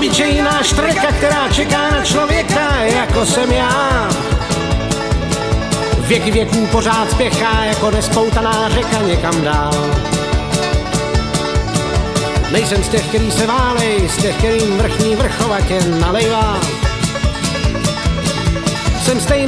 obyčejná štreka, která čeká na člověka, jako jsem já. Věky věků pořád spěchá, jako nespoutaná řeka někam dál. Nejsem z těch, který se válej, z těch, kterým vrchní vrchovatě nalejvá. Jsem stejný